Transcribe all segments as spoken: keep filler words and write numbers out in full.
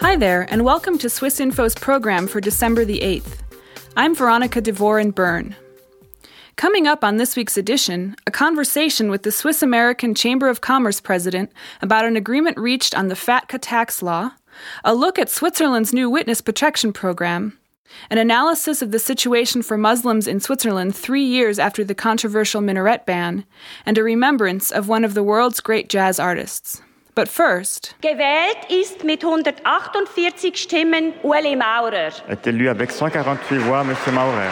Hi there, and welcome to Swiss Info's program for December the eighth. I'm Veronica DeVore in Bern. Coming up on this week's edition, a conversation with the Swiss-American Chamber of Commerce president about an agreement reached on the FATCA tax law, a look at Switzerland's new witness protection program, an analysis of the situation for Muslims in Switzerland three years after the controversial minaret ban, and a remembrance of one of the world's great jazz artists. But first... Gewählt ist mit hundertachtundvierzig Stimmen Ueli Maurer. Est élu avec cent quarante-huit voix, Monsieur Maurer.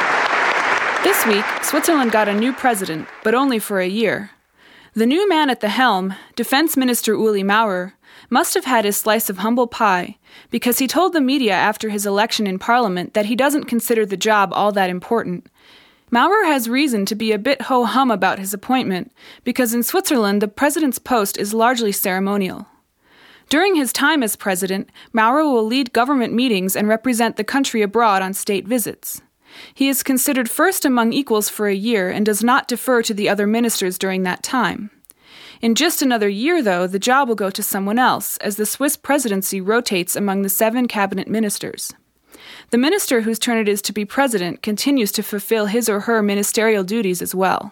This week, Switzerland got a new president, but only for a year. The new man at the helm, Defense Minister Ueli Maurer, must have had his slice of humble pie, because he told the media after his election in Parliament that he doesn't consider the job all that important. Maurer has reason to be a bit ho-hum about his appointment, because in Switzerland the president's post is largely ceremonial. During his time as president, Maurer will lead government meetings and represent the country abroad on state visits. He is considered first among equals for a year and does not defer to the other ministers during that time. In just another year, though, the job will go to someone else, as the Swiss presidency rotates among the seven cabinet ministers. The minister whose turn it is to be president continues to fulfill his or her ministerial duties as well.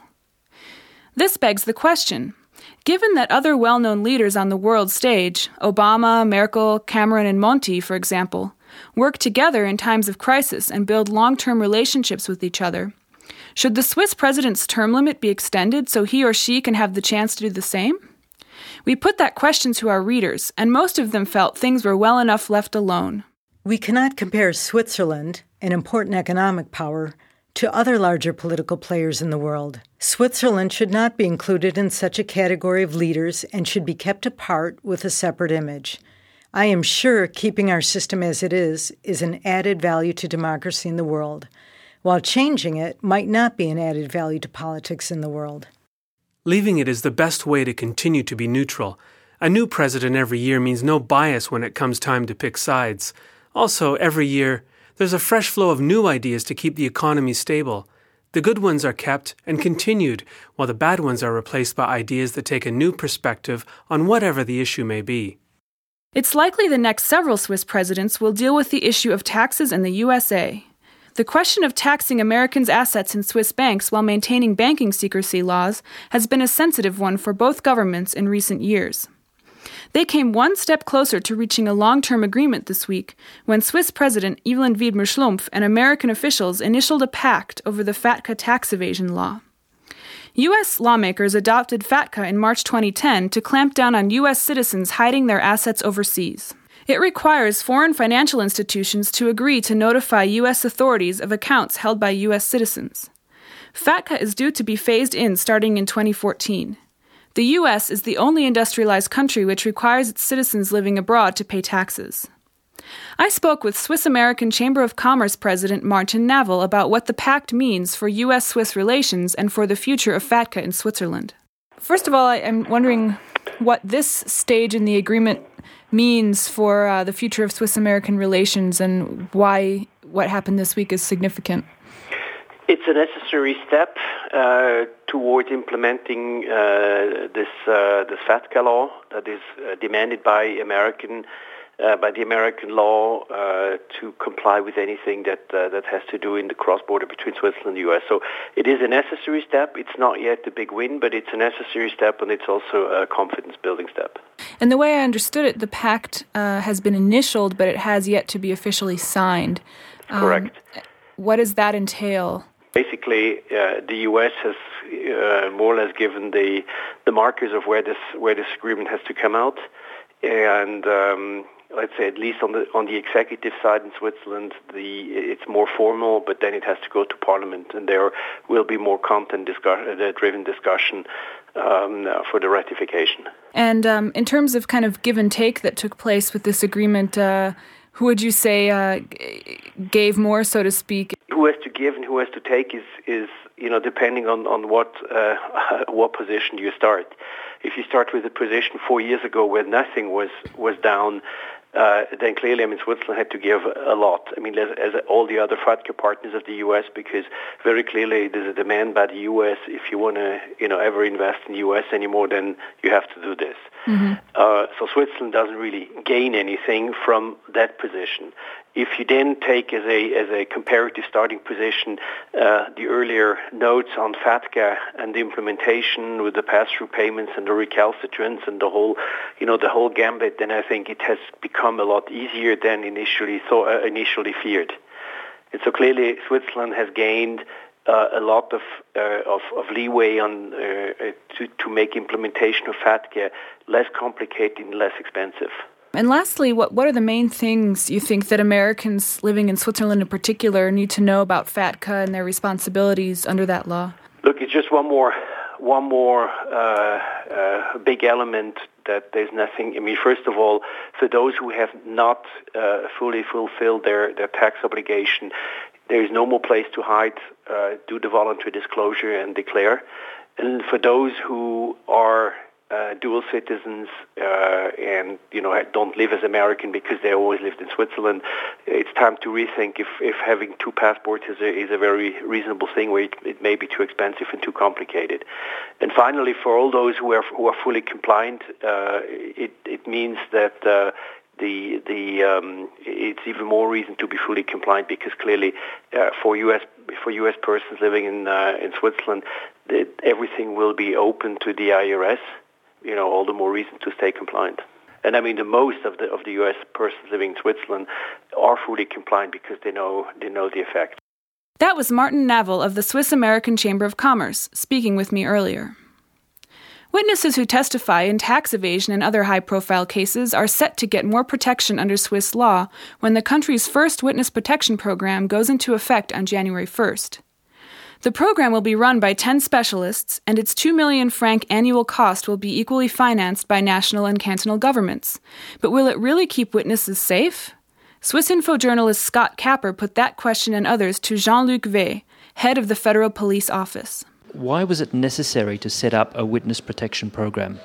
This begs the question, given that other well-known leaders on the world stage, Obama, Merkel, Cameron, and Monti, for example, work together in times of crisis and build long-term relationships with each other, should the Swiss president's term limit be extended so he or she can have the chance to do the same? We put that question to our readers, and most of them felt things were well enough left alone. We cannot compare Switzerland, an important economic power, to other larger political players in the world. Switzerland should not be included in such a category of leaders and should be kept apart with a separate image. I am sure keeping our system as it is is an added value to democracy in the world, while changing it might not be an added value to politics in the world. Leaving it is the best way to continue to be neutral. A new president every year means no bias when it comes time to pick sides. Also, every year, there's a fresh flow of new ideas to keep the economy stable. The good ones are kept and continued, while the bad ones are replaced by ideas that take a new perspective on whatever the issue may be. It's likely the next several Swiss presidents will deal with the issue of taxes in the U S A. The question of taxing Americans' assets in Swiss banks while maintaining banking secrecy laws has been a sensitive one for both governments in recent years. They came one step closer to reaching a long-term agreement this week when Swiss President Evelyn Widmer-Schlumpf and American officials initialed a pact over the FATCA tax evasion law. U S lawmakers adopted FATCA in March twenty ten to clamp down on U S citizens hiding their assets overseas. It requires foreign financial institutions to agree to notify U S authorities of accounts held by U S citizens. FATCA is due to be phased in starting in twenty fourteen. The U S is the only industrialized country which requires its citizens living abroad to pay taxes. I spoke with Swiss-American Chamber of Commerce President Martin Navel about what the pact means for U S Swiss relations and for the future of FATCA in Switzerland. First of all, I'm wondering what this stage in the agreement means for uh, the future of Swiss-American relations and why what happened this week is significant. It's a necessary step uh, towards implementing uh, this uh, this FATCA law that is uh, demanded by American uh, by the American law uh, to comply with anything that uh, that has to do in the cross-border between Switzerland and the U S. So it is a necessary step. It's not yet a big win, but it's a necessary step, and it's also a confidence-building step. And the way I understood it, the pact uh, has been initialed, but it has yet to be officially signed. Um, Correct. What does that entail? Basically, uh, the U S has uh, more or less given the the markers of where this where this agreement has to come out, and um, let's say at least on the on the executive side in Switzerland, the it's more formal, but then it has to go to Parliament, and there will be more content-driven discussion um, for the ratification. And um, in terms of kind of give and take that took place with this agreement, uh, who would you say uh, gave more, so to speak? Who has to give and who has to take is, is you know, depending on, on what uh, what position you start. If you start with a position four years ago where nothing was, was down, uh, then clearly, I mean, Switzerland had to give a lot. I mean, as, as all the other FATCA partners of the U S, because very clearly there's a demand by the U S. If you want to, you know, ever invest in the U S anymore, then you have to do this. Mm-hmm. Uh, so Switzerland doesn't really gain anything from that position. If you then take as a as a comparative starting position uh, the earlier notes on FATCA and the implementation with the pass-through payments and the recalcitrance and the whole, you know, the whole gambit, then I think it has become a lot easier than initially thought, uh, initially feared. And so clearly Switzerland has gained uh, a lot of, uh, of of leeway on uh, to to make implementation of FATCA less complicated and less expensive. And lastly, what, what are the main things you think that Americans living in Switzerland in particular need to know about FATCA and their responsibilities under that law? Look, it's just one more one more uh, uh, big element that there's nothing. I mean, first of all, for those who have not uh, fully fulfilled their, their tax obligation, there is no more place to hide. Uh, do the voluntary disclosure and declare. And for those who are Uh, dual citizens uh, and you know don't live as American because they always lived in Switzerland, it's time to rethink if, if having two passports is a, is a very reasonable thing where it, it may be too expensive and too complicated. And finally, for all those who are who are fully compliant, uh, it it means that uh, the the um, it's even more reason to be fully compliant because clearly uh, for U S for U S persons living in uh, in Switzerland, that everything will be open to the I R S. You know, all the more reason to stay compliant. And I mean, the most of the of the U S persons living in Switzerland are fully compliant because they know they know the effect. That was Martin Navel of the Swiss American Chamber of Commerce speaking with me earlier. Witnesses who testify in tax evasion and other high-profile cases are set to get more protection under Swiss law when the country's first witness protection program goes into effect on January first. The program will be run by ten specialists, and its two million franc annual cost will be equally financed by national and cantonal governments. But will it really keep witnesses safe? Swissinfo journalist Scott Capper put that question and others to Jean-Luc Vey, head of the Federal Police Office. Why was it necessary to set up a witness protection program?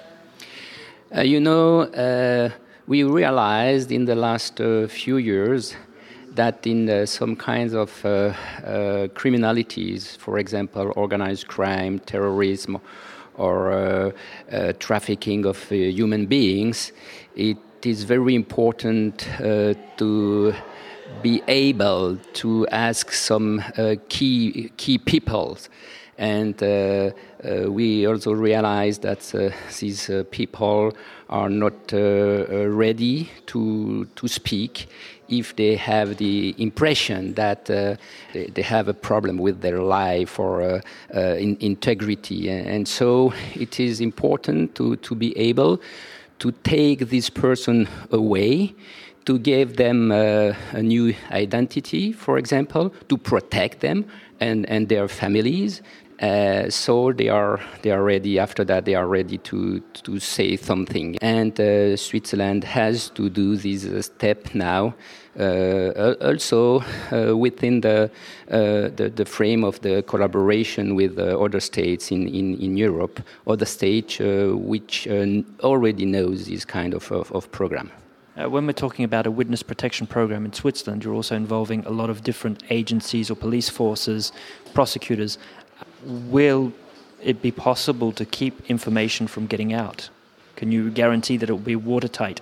Uh, you know, uh, we realized in the last uh, few years that in uh, some kinds of uh, uh, criminalities, for example, organized crime, terrorism, or uh, uh, trafficking of uh, human beings, it is very important uh, to be able to ask some uh, key key people. And uh, uh, we also realize that uh, these uh, people are not uh, ready to to speak if they have the impression that uh, they, they have a problem with their life or uh, uh, in integrity. And so it is important to, to be able to take this person away, to give them uh, a new identity, for example, to protect them and, and their families. Uh, so they are they are ready. After that, they are ready to to say something. And uh, Switzerland has to do this uh, step now. Uh, also uh, within the, uh, the the frame of the collaboration with uh, other states in, in, in Europe, other states uh, which uh, already knows this kind of of, of program. Uh, when we're talking about a witness protection program in Switzerland, you're also involving a lot of different agencies or police forces, prosecutors. Will it be possible to keep information from getting out? Can you guarantee that it will be watertight?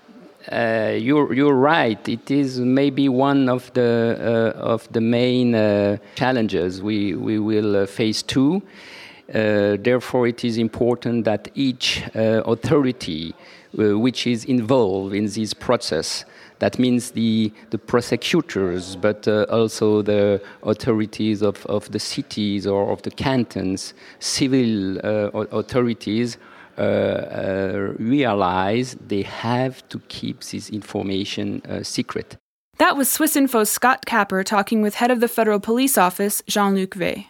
Uh, you're you're right. It is maybe one of the uh, of the main uh, challenges we we will uh, face too. Uh, therefore, it is important that each uh, authority uh, which is involved in this process, that means the the prosecutors, but uh, also the authorities of, of the cities or of the cantons, civil uh, authorities, uh, uh, realize they have to keep this information uh, secret. That was Swissinfo's Scott Capper talking with head of the Federal Police Office, Jean-Luc Vey.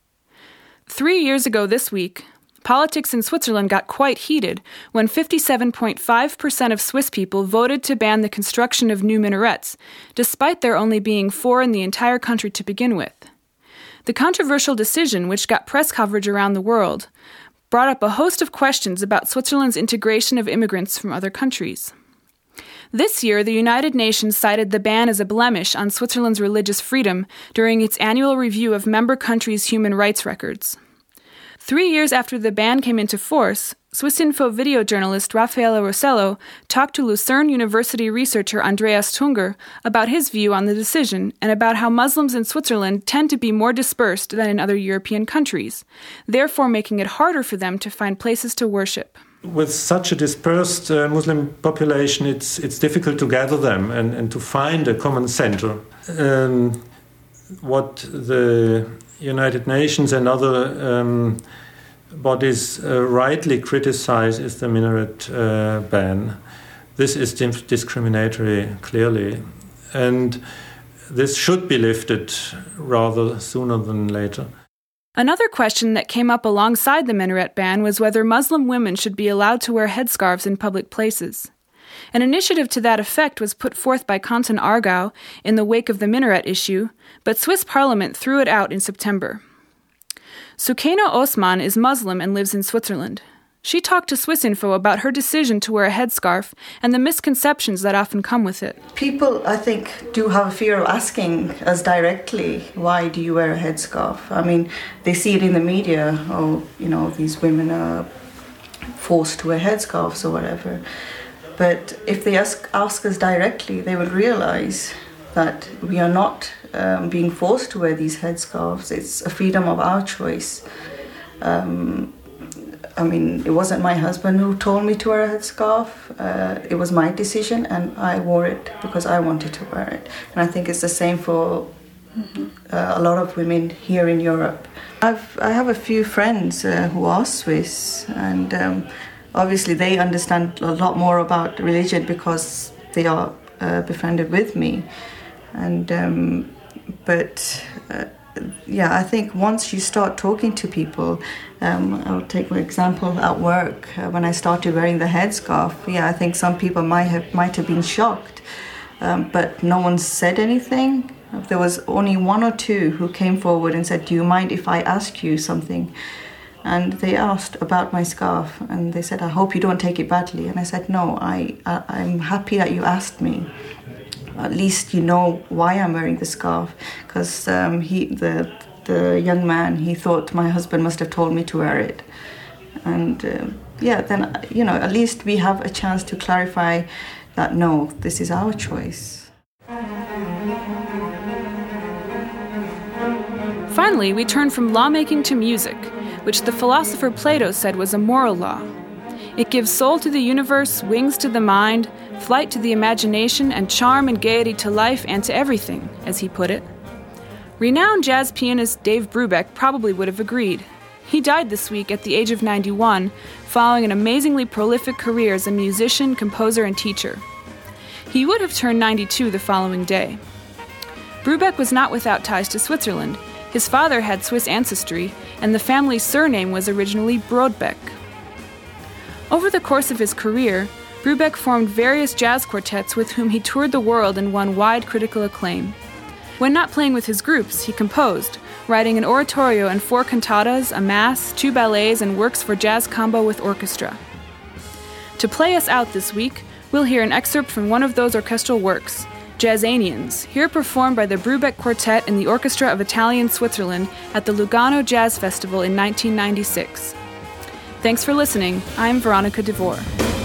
Three years ago this week, politics in Switzerland got quite heated when fifty-seven point five percent of Swiss people voted to ban the construction of new minarets, despite there only being four in the entire country to begin with. The controversial decision, which got press coverage around the world, brought up a host of questions about Switzerland's integration of immigrants from other countries. This year, the United Nations cited the ban as a blemish on Switzerland's religious freedom during its annual review of member countries' human rights records. Three years after the ban came into force, Swissinfo video journalist Raffaele Rossello talked to Lucerne University researcher Andreas Tunger about his view on the decision and about how Muslims in Switzerland tend to be more dispersed than in other European countries, therefore making it harder for them to find places to worship. With such a dispersed uh, Muslim population, it's it's difficult to gather them and, and to find a common center. Um, what the United Nations and other um, bodies uh, rightly criticize is the minaret uh, ban. This is discriminatory, clearly, and this should be lifted rather sooner than later. Another question that came up alongside the minaret ban was whether Muslim women should be allowed to wear headscarves in public places. An initiative to that effect was put forth by Canton Aargau in the wake of the minaret issue, but Swiss Parliament threw it out in September. Sukaina Osman is Muslim and lives in Switzerland. She talked to Swissinfo about her decision to wear a headscarf and the misconceptions that often come with it. People, I think, do have a fear of asking us directly, why do you wear a headscarf? I mean, they see it in the media, oh, you know, these women are forced to wear headscarves or whatever. But if they ask, ask us directly, they will realize that we are not um, being forced to wear these headscarves. It's a freedom of our choice. Um, I mean, it wasn't my husband who told me to wear a headscarf. Uh, it was my decision, and I wore it because I wanted to wear it. And I think it's the same for mm-hmm. uh, a lot of women here in Europe. I've I have a few friends uh, who are Swiss, and um, obviously they understand a lot more about religion because they are uh, befriended with me. And um, but. Uh, Yeah, I think once you start talking to people, um, I'll take my example at work. Uh, when I started wearing the headscarf, yeah, I think some people might have might have been shocked, um, but no one said anything. There was only one or two who came forward and said, "Do you mind if I ask you something?" And they asked about my scarf, and they said, "I hope you don't take it badly." And I said, "No, I, I I'm happy that you asked me. At least you know why I'm wearing the scarf." Because um, he, the the young man, he thought my husband must have told me to wear it. And uh, yeah, then, you know, at least we have a chance to clarify that, no, this is our choice. Finally, we turn from lawmaking to music, which the philosopher Plato said was a moral law. It gives soul to the universe, wings to the mind, flight to the imagination, and charm and gaiety to life and to everything, as he put it. Renowned jazz pianist Dave Brubeck probably would have agreed. He died this week at the age of ninety-one, following an amazingly prolific career as a musician, composer, and teacher. He would have turned ninety-two the following day. Brubeck was not without ties to Switzerland. His father had Swiss ancestry, and the family's surname was originally Brodbeck. Over the course of his career, Brubeck formed various jazz quartets with whom he toured the world and won wide critical acclaim. When not playing with his groups, he composed, writing an oratorio and four cantatas, a mass, two ballets, and works for jazz combo with orchestra. To play us out this week, we'll hear an excerpt from one of those orchestral works, Jazzanians, here performed by the Brubeck Quartet in the Orchestra of Italian Switzerland at the Lugano Jazz Festival in nineteen ninety-six. Thanks for listening. I'm Veronica DeVore.